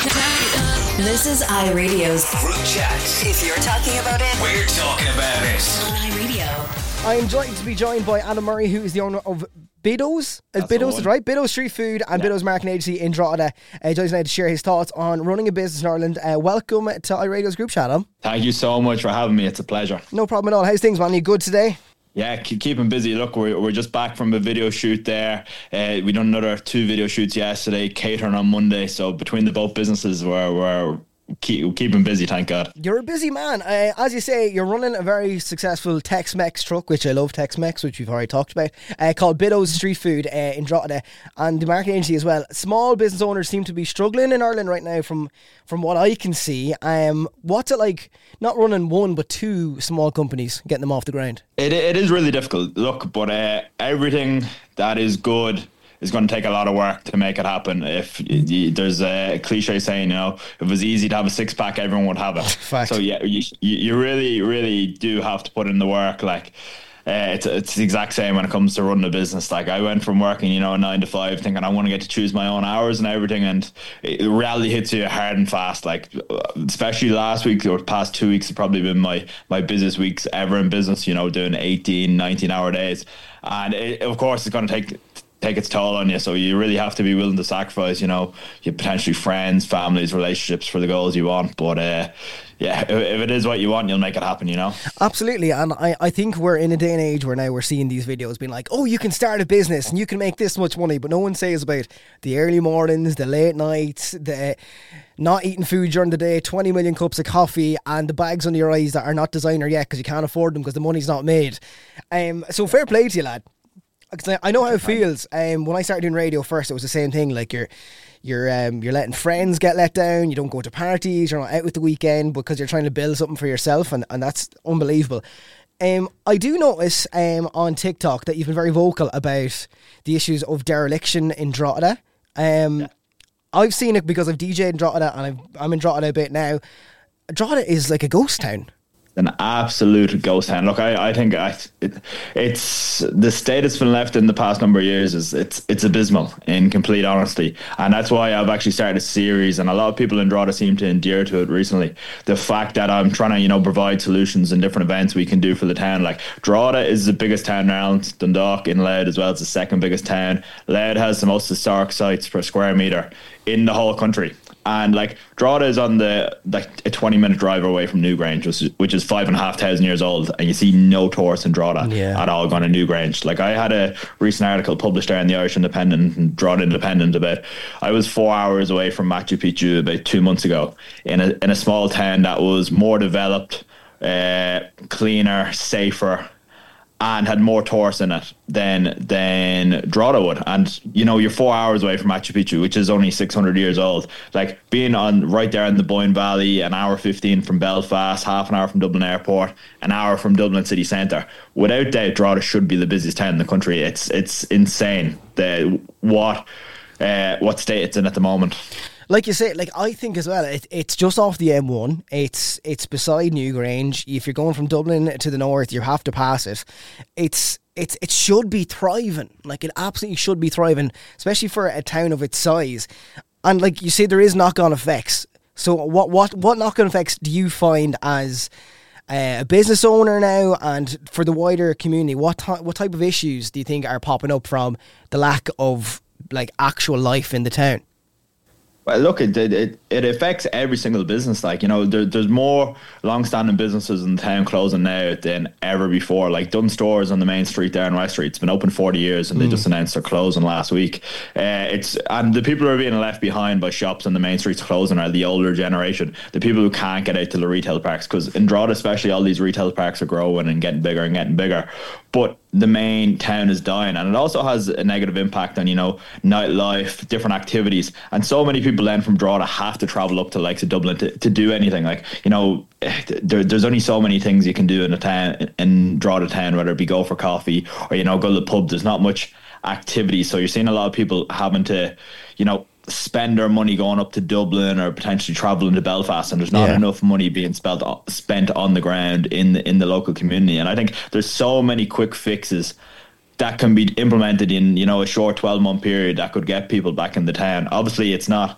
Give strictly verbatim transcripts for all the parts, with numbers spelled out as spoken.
This is iRadio's Group Chat. If you're talking about it, We're talking about it. on iRadio. I am delighted to be joined by Anna Murray, who is the owner of Biddo's. Is That's the Biddo's, one. right? Biddo's Street Food and Yeah. Biddo's Marketing Agency in Drogheda. Uh, joins me now to share his thoughts on running a business in Ireland. Uh, welcome to iRadio's Group Chat, Adam. Thank you so much for having me. It's a pleasure. No problem at all. How's things, man? You good today? Yeah, keep keeping busy. Look, we're, we're just back from a video shoot there. Uh, we done another two video shoots yesterday, catering on Monday. So between the both businesses, we're, we're keep, keeping busy, thank God. You're a busy man. Uh, as you say, you're running a very successful Tex-Mex truck, which I love, Tex-Mex, which we've already talked about, uh, called Biddo's Street Food uh, in Drogheda, and the marketing agency as well. Small business owners seem to be struggling in Ireland right now from, from what I can see. Um, what's it like not running one but two small companies, getting them off the ground? It It is really difficult. Look, but uh, everything that is good is going to take a lot of work to make it happen. If you, there's a cliche saying, you know, if it was easy to have a six pack, everyone would have it. Fact. So yeah, you, you really, really do have to put in the work. Like uh, it's it's the exact same when it comes to running a business. Like I went from working, you know, nine to five, thinking I want to get to choose my own hours and everything, and it, reality hits you hard and fast. Like especially last week or past two weeks have probably been my my busiest weeks ever in business. You know, doing eighteen, nineteen hour days, and it, of course it's going to take. take its toll on you, so you really have to be willing to sacrifice, you know, your potentially friends, families, relationships for the goals you want. But uh, yeah, if, if it is what you want, you'll make it happen, you know. Absolutely, and I, I think we're in a day and age where now we're seeing these videos being like, oh, you can start a business and you can make this much money, but no one says about the early mornings, the late nights, the not eating food during the day, twenty million cups of coffee, and the bags under your eyes that are not designer yet because you can't afford them because the money's not made. Um, so fair play to you, lad. Because I know how it feels. Um, when I started doing radio first, it was the same thing. Like you're, you're, um, you're letting friends get let down. You don't go to parties. You're not out with the weekend because you're trying to build something for yourself, and, and that's unbelievable. Um, I do notice um, on TikTok that you've been very vocal about the issues of dereliction in Drogheda. Um, yeah. I've seen it because I've D J'd in Drogheda, and I've, I'm in Drogheda a bit now. Drogheda is like a ghost town. An absolute ghost town. Look, I, I think I, it, it's the state it's been left in the past number of years is it's it's abysmal, in complete honesty, and that's why I've actually started a series, and a lot of people in Drogheda seem to endear to it recently. The fact that I'm trying to, you know, provide solutions and different events we can do for the town. Like Drogheda is the biggest town in Ireland. Dundalk in Louth as well, it's the second biggest town. Louth has the most historic sites per square metre in the whole country. And like Drogheda is on the like a twenty minute drive away from Newgrange, which is, which is five and a half thousand years old, and you see no tourists in Drogheda yeah. at all going to Newgrange. Like I had a recent article published there in the Irish Independent and Drogheda Independent about I was four hours away from Machu Picchu about two months ago in a in a small town that was more developed, uh, cleaner, safer, and had more tourists in it than than Drogheda would. And you know, you're four hours away from Machu Picchu, which is only six hundred years old. Like being on right there in the Boyne Valley, an hour fifteen from Belfast, half an hour from Dublin Airport, an hour from Dublin city centre. Without doubt, Drogheda should be the busiest town in the country. It's it's insane the what uh, what state it's in at the moment. Like you say, like I think as well, it, it's just off the M one. It's it's beside Newgrange. If you're going from Dublin to the north, you have to pass it. It's it's it should be thriving. Like it absolutely should be thriving, especially for a town of its size. And like you say, there is knock-on effects. So what what what knock-on effects do you find as uh, a business owner now, and for the wider community? What ty- what type of issues do you think are popping up from the lack of like actual life in the town? Well, look, it, it it affects every single business. Like, you know, there, there's more long-standing businesses in the town closing now than ever before. Like Dunn Stores on the main street there in West Street, it's been open forty years, and mm. they just announced they're closing last week. Uh, it's and the people who are being left behind by shops on the main streets closing are the older generation, the people who can't get out to the retail parks, because in Drogheda especially, all these retail parks are growing and getting bigger and getting bigger. But the main town is dying, and it also has a negative impact on, you know, nightlife, different activities, and so many people then from Drogheda have to travel up to the likes of Dublin to, to do anything. Like, you know, there, there's only so many things you can do in a town, in Drogheda town, whether it be go for coffee or, you know, go to the pub. There's not much activity, so you're seeing a lot of people having to, you know, spend their money going up to Dublin or potentially traveling to Belfast, and there's not yeah. enough money being spent spent on the ground in the, in the local community. And I think there's so many quick fixes that can be implemented in, you know, a short twelve month period that could get people back in the town. Obviously, it's not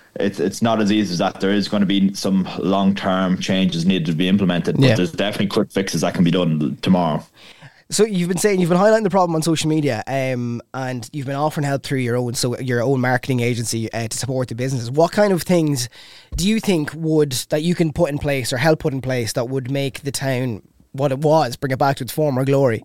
it's it's not as easy as that. There is going to be some long term changes needed to be implemented, but Yeah. there's definitely quick fixes that can be done tomorrow. So you've been saying you've been highlighting the problem on social media, um, and you've been offering help through your own so your own marketing agency uh, to support the businesses. What kind of things do you think would that you can put in place or help put in place that would make the town what it was, bring it back to its former glory?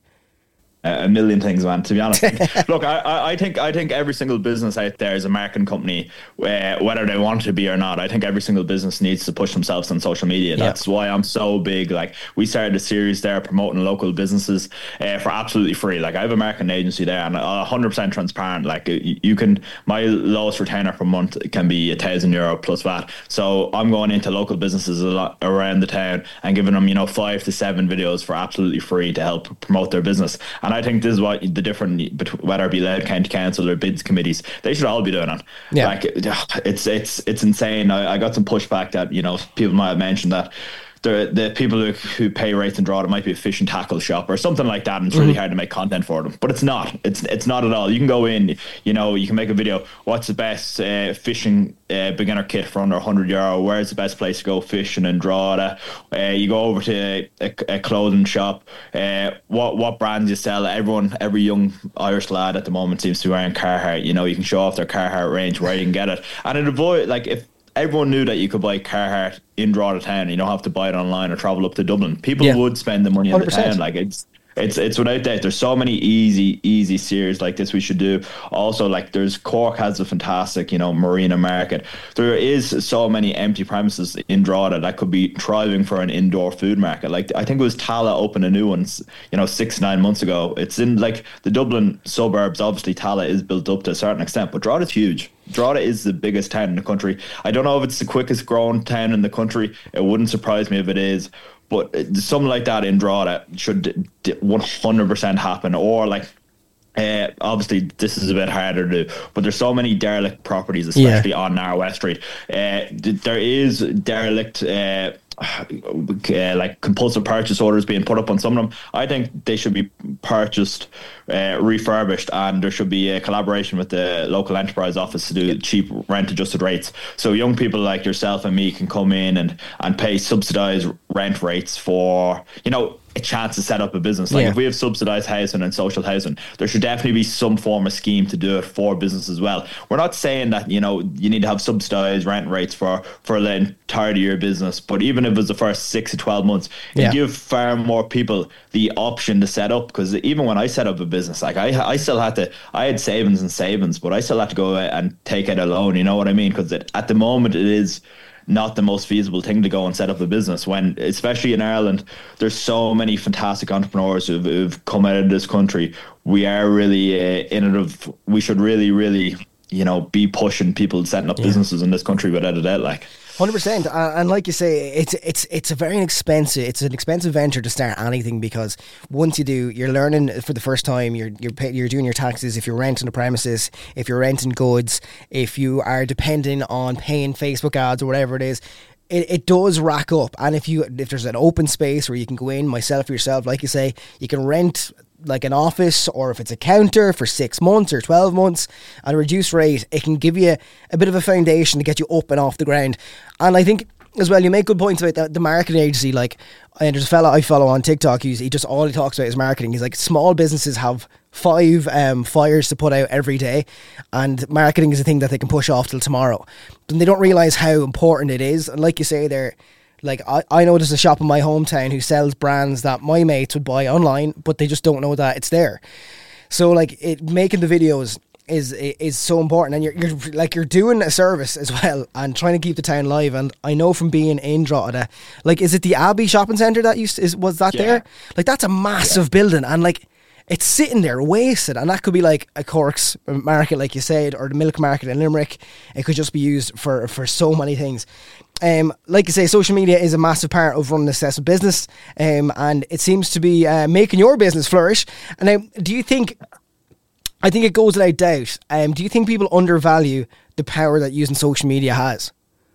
A million things, man. To be honest, look, I, I I think I think every single business out there is a marketing company, uh, whether they want to be or not. I think every single business needs to push themselves on social media. Yeah. That's why I'm so big. Like, we started a series there promoting local businesses uh, for absolutely free. Like, I have a marketing agency there, and a hundred percent transparent. Like, you, you can, my lowest retainer per month can be a thousand euro plus V A T. So I'm going into local businesses a lot around the town and giving them, you know, five to seven videos for absolutely free to help promote their business. And I think this is what the different, whether it be Louth County Council or bids committees, they should all be doing it. Yeah. Like, it's it's it's insane. I, I got some pushback that, you know, people might have mentioned that the the people who, who pay rates and draw it might be a fish and tackle shop or something like that, and it's really mm-hmm. hard to make content for them. But it's not. It's it's not at all. You can go in, you know, you can make a video. What's the best uh, fishing uh, beginner kit for under one hundred euro? Where's the best place to go fishing and draw it? Uh, you go over to a, a clothing shop. Uh, what what brands you sell? Everyone, every young Irish lad at the moment seems to be wearing Carhartt. You know, you can show off their Carhartt range, where you can get it, and it avoid like if. Everyone knew that you could buy Carhartt in Drogheda town. You don't have to buy it online or travel up to Dublin. People Yeah. would spend the money in one the hundred percent. town. Like, it's it's it's without doubt. There's so many easy easy series like this we should do. Also, like, there's Cork has a fantastic, you know, marina market. There is so many empty premises in Drogheda that could be thriving for an indoor food market. Like, I think it was Tala opened a new one, you know, six nine months ago. It's in like the Dublin suburbs. Obviously, Tala is built up to a certain extent, but Drogheda's huge. Drogheda is the biggest town in the country. I don't know if it's the quickest growing town in the country. It wouldn't surprise me if it is. But something like that in Drogheda should one hundred percent happen. Or, like, uh, obviously this is a bit harder to do, but there's so many derelict properties, especially yeah. on Narrow West Street. Uh, there is derelict... Uh, Uh, like compulsive purchase orders being put up on some of them. I think they should be purchased, uh, refurbished, and there should be a collaboration with the local enterprise office to do cheap rent adjusted rates. So young people like yourself and me can come in and, and pay subsidised rent rates for, you know, a chance to set up a business. Like, yeah. if we have subsidised housing and social housing, there should definitely be some form of scheme to do it for business as well. We're not saying that, you know, you need to have subsidised rent rates for, for the entirety of your business, but even if it was the first six to twelve months, yeah. you give far more people the option to set up. Because even when I set up a business, like, I I still had to, I had savings and savings, but I still had to go out and take out a loan, you know what I mean? Because at the moment it is not the most feasible thing to go and set up a business when, especially in Ireland, there's so many fantastic entrepreneurs who've, who've come out of this country. We are really uh, innovative. We should really, really, you know, be pushing people setting up yeah. businesses in this country without a doubt. Like, one hundred percent, and like you say, it's it's it's a very expensive it's an expensive venture to start anything, because once you do, you're learning for the first time. You're you're pay, you're doing your taxes. If you're renting a premises, if you're renting goods, if you are depending on paying Facebook ads or whatever it is, it, it does rack up. And if you if there's an open space where you can go in, myself or yourself, like you say, you can rent like an office, or if it's a counter for six months or twelve months at a reduced rate, it can give you a bit of a foundation to get you up and off the ground. And I think as well, you make good points about the, the marketing agency. Like, and there's a fella I follow on TikTok, who's, he just, all he talks about is marketing. He's like, small businesses have five um, fires to put out every day, and marketing is a thing that they can push off till tomorrow. And they don't realise how important it is. And like you say there, like, I, I know there's a shop in my hometown who sells brands that my mates would buy online, but they just don't know that it's there. So, like, it making the videos is is so important, and you're, you're like you're doing a service as well and trying to keep the town live. And I know from being in Drogheda, like, is it the Abbey Shopping Centre that used to, is was that yeah. there? Like, that's a massive yeah. building, and like, it's sitting there wasted, and that could be like a Cork's market, like you said, or the Milk Market in Limerick. It could just be used for for so many things. Um, like you say, social media is a massive part of running a successful business, um, and it seems to be uh, making your business flourish. And um, do you think, I think it goes without doubt, um, do you think people undervalue the power that using social media has?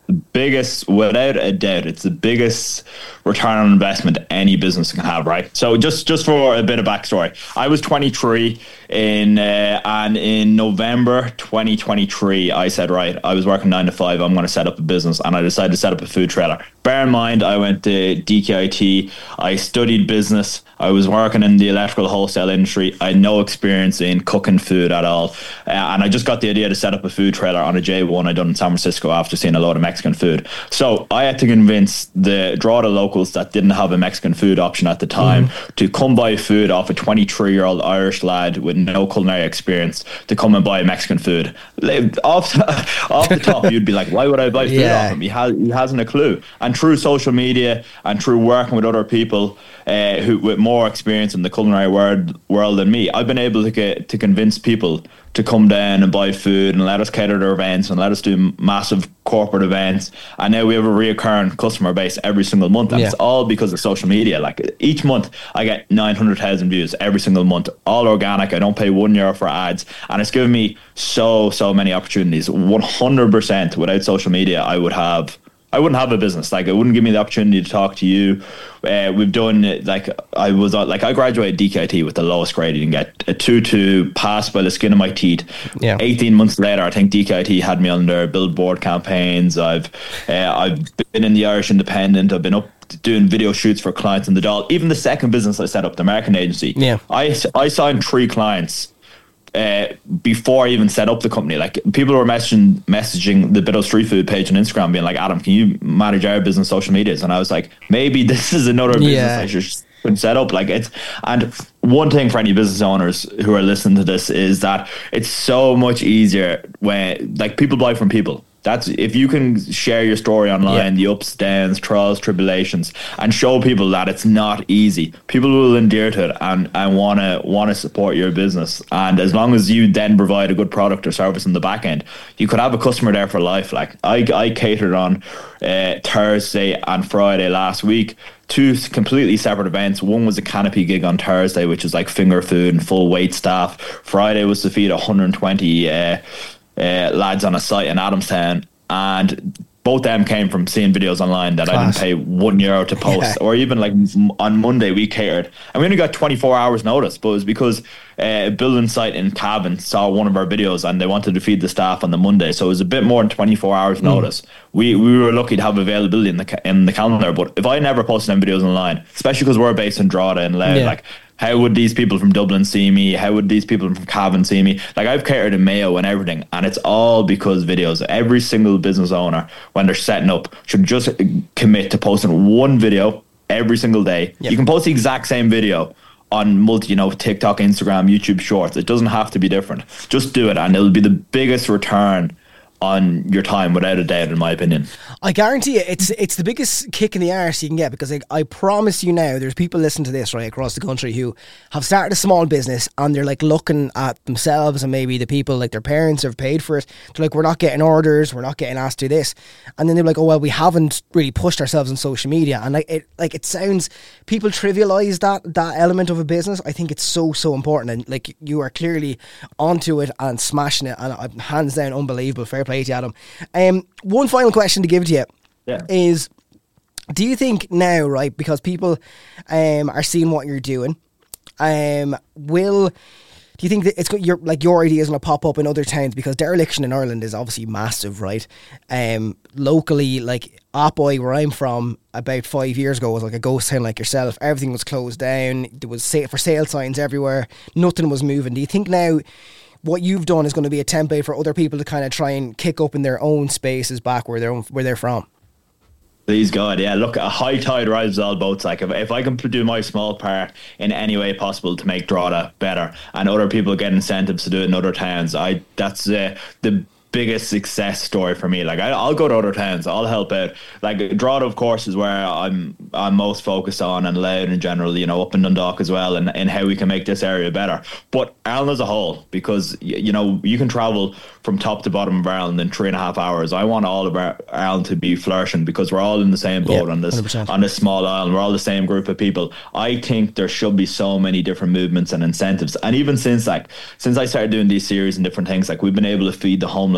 biggest, without a doubt, it's the biggest return on investment any business can have, right? So just just for a bit of backstory, I was twenty-three in uh, and in November twenty twenty-three, I said, right, I was working nine to five, I'm going to set up a business, and I decided to set up a food trailer. Bear in mind, I went to D K I T, I studied business, I was working in the electrical wholesale industry, I had no experience in cooking food at all, uh, and I just got the idea to set up a food trailer on a J one I done in San Francisco after seeing a lot of Mexican food. So I had to convince the Drogheda locals that didn't have a Mexican food option at the time mm. to come buy food off a twenty-three year old Irish lad with no culinary experience to come and buy Mexican food. Off the, off the top, you'd be like, why would I buy food yeah. off him? He, has, he hasn't a clue. And through social media and through working with other people uh, who with more experience in the culinary world, world than me, I've been able to get to convince people to come down and buy food and let us cater their events and let us do massive corporate events. And now we have a reoccurring customer base every single month. And yeah. it's all because of social media. Like each month I get nine hundred thousand views every single month, all organic. I don't pay one euro for ads. And it's given me so, so many opportunities. one hundred percent without social media, I would have I wouldn't have a business. Like, it wouldn't give me the opportunity to talk to you. Uh, we've done, like, I was, like, I graduated D K I T with the lowest grade you can get. A two two, passed by the skin of my teeth. Yeah. eighteen months later, I think D K I T had me on their billboard campaigns. I've, uh, I've been in the Irish Independent. I've been up doing video shoots for clients in the Dáil. Even the second business I set up, the American agency, yeah. I, I signed three clients Uh, before I even set up the company. Like, people were messaging messaging the Bit of Street Food page on Instagram being like, Adam, can you manage our business social medias? And I was like, maybe this is another business yeah. I should set up. Like, it's, and one thing for any business owners who are listening to this is that it's so much easier when, like, people buy from people. That's, if you can share your story online, yeah. the ups, downs, trials, tribulations, and show people that it's not easy, people will endure to it and, and want to want to support your business. And as long as you then provide a good product or service in the back end, you could have a customer there for life. Like, I, I catered on uh, Thursday and Friday last week, two completely separate events. One was a canopy gig on Thursday, which is like finger food and full wait staff. Friday was to feed one hundred twenty uh, Uh, lads on a site in Adamstown, and both them came from seeing videos online that Class. I didn't pay one euro to post. Yeah. Or even like on Monday we catered and we only got twenty-four hours notice, but it was because uh, a building site in Cavan saw one of our videos and they wanted to feed the staff on the Monday, so it was a bit more than twenty-four hours notice. mm. we we were lucky to have availability in the ca- in the calendar. But if I never posted them videos online, especially because we're based in Drogheda and Louth, yeah. like, how would these people from Dublin see me? How would these people from Cavan see me? Like, I've catered in Mayo and everything, and it's all because videos. Every single business owner, when they're setting up, should just commit to posting one video every single day. Yep. You can post the exact same video on multi, you know, TikTok, Instagram, YouTube Shorts. It doesn't have to be different. Just do it, and it'll be the biggest return on your time, without a doubt, in my opinion. I guarantee you, it's it's the biggest kick in the arse you can get, because I, I promise you now, there's people listening to this right across the country who have started a small business and they're like looking at themselves and maybe the people, like their parents have paid for it. They're like, we're not getting orders, we're not getting asked to do this, and then they're like, oh well, we haven't really pushed ourselves on social media. And like it, like it sounds, people trivialize that that element of a business. I think it's so so important, and like, you are clearly onto it and smashing it, and uh, hands down, unbelievable. Fair play to you, Adam. Um, one final question to give to you yeah. is, do you think now, right, because people um, are seeing what you're doing, um, will do you think that it's your like your idea is going to pop up in other towns? Because dereliction in Ireland is obviously massive, right? Um, locally, like Opoy, where I'm from, about five years ago was like a ghost town like yourself. Everything was closed down. There was sa- for sale signs everywhere. Nothing was moving. Do you think now what you've done is going to be a template for other people to kind of try and kick up in their own spaces back where they're where they're from? Please God, yeah. Look, a high tide rises all boats. Like, if, if I can do my small part in any way possible to make Drogheda better, and other people get incentives to do it in other towns, I that's uh, the biggest success story for me. Like, I, I'll go to other towns, I'll help out. Like, Drogheda, of course, is where I'm I'm most focused on, and Louth in general, you know, up in Dundalk as well, and, and how we can make this area better. But Ireland as a whole, because, you know, you can travel from top to bottom of Ireland in three and a half hours. I want all of our Ireland to be flourishing, because we're all in the same boat, yeah, on this one hundred percent on this small island. We're all the same group of people. I think there should be so many different movements and incentives. And even since like since I started doing these series and different things, like, we've been able to feed the homeless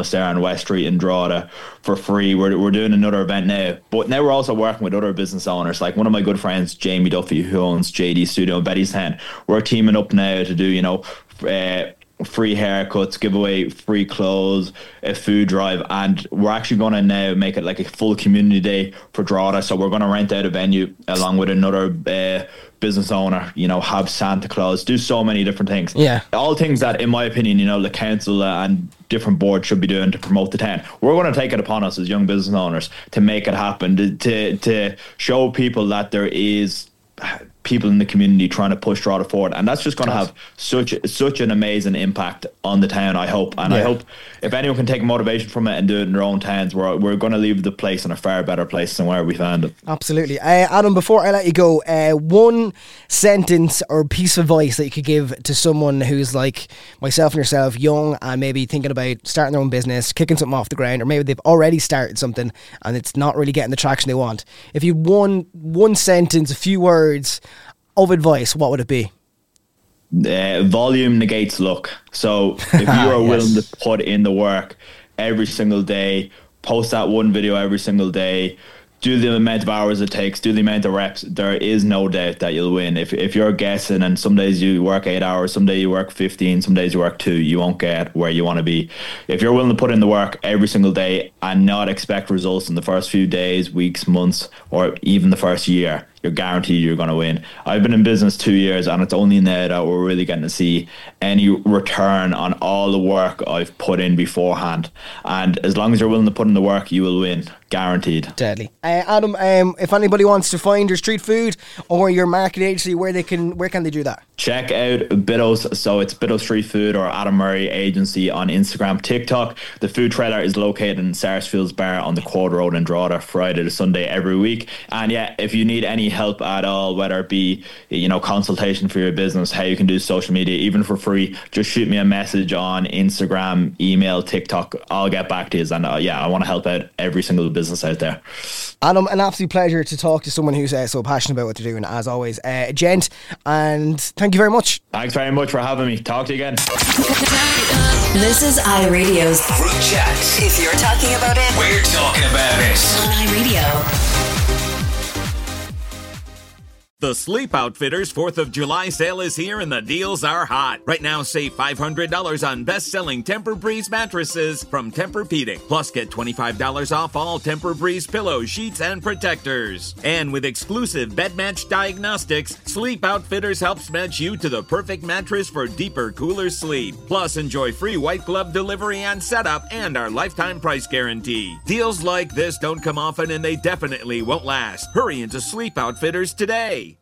us there on West Street in Drogheda for free. We're, we're doing another event now, but now we're also working with other business owners. Like one of my good friends, Jamie Duffy, who owns J D Studio in Bettystown. We're teaming up now to do, you know, uh, free haircuts, give away free clothes, a food drive, and we're actually going to now make it like a full community day for Drogheda. So we're going to rent out a venue along with another uh, business owner, you know, have Santa Claus, do so many different things. Yeah. All things that, in my opinion, you know, the council and different boards should be doing to promote the town. We're going to take it upon us as young business owners to make it happen, to, to, to show people that there is people in the community trying to push Drogheda forward, and that's just going to have such such an amazing impact on the town, I hope. And yeah. I hope if anyone can take motivation from it and do it in their own towns, we're, we're going to leave the place in a far better place than where we found it. Absolutely. uh, Adam, before I let you go, uh, one sentence or piece of advice that you could give to someone who's like myself and yourself, young and maybe thinking about starting their own business, kicking something off the ground, or maybe they've already started something and it's not really getting the traction they want. If you had one one sentence, a few words of advice, what would it be? Uh, volume negates luck. So if you are yes. willing to put in the work every single day, post that one video every single day, do the amount of hours it takes, do the amount of reps, there is no doubt that you'll win. If if you're guessing and some days you work eight hours, some days you work fifteen, some days you work two, you won't get where you want to be. If you're willing to put in the work every single day and not expect results in the first few days, weeks, months, or even the first year, you're guaranteed you're going to win. I've been in business two years and it's only now that we're really getting to see any return on all the work I've put in beforehand. And as long as you're willing to put in the work, you will win. Guaranteed. Deadly. Uh, Adam, um, if anybody wants to find your street food or your market agency, where they can, where can they do that? Check out Biddos. So it's Biddos Street Food or Adam Murray Agency on Instagram, TikTok. The food trailer is located in Sarsfields Bar on the Quad Road in Drogheda, Friday to Sunday every week. And yeah, if you need any help at all, whether it be, you know, consultation for your business, how you can do social media, even for free, just shoot me a message on Instagram, email, TikTok. I'll get back to you. And uh, yeah, I want to help out every single business out there. Adam, an absolute pleasure to talk to someone who's uh, so passionate about what they're doing, as always. Uh, gent, and thank you very much. Thanks very much for having me. Talk to you again. This is iRadio's Group Chat. If you're talking about it, we're talking about it. On iRadio. The Sleep Outfitters fourth of July sale is here and the deals are hot. Right now, save five hundred dollars on best-selling Tempur-Breeze mattresses from Tempur-Pedic. Plus, get twenty-five dollars off all Tempur-Breeze pillows, sheets, and protectors. And with exclusive bed match diagnostics, Sleep Outfitters helps match you to the perfect mattress for deeper, cooler sleep. Plus, enjoy free white glove delivery and setup and our lifetime price guarantee. Deals like this don't come often and they definitely won't last. Hurry into Sleep Outfitters today.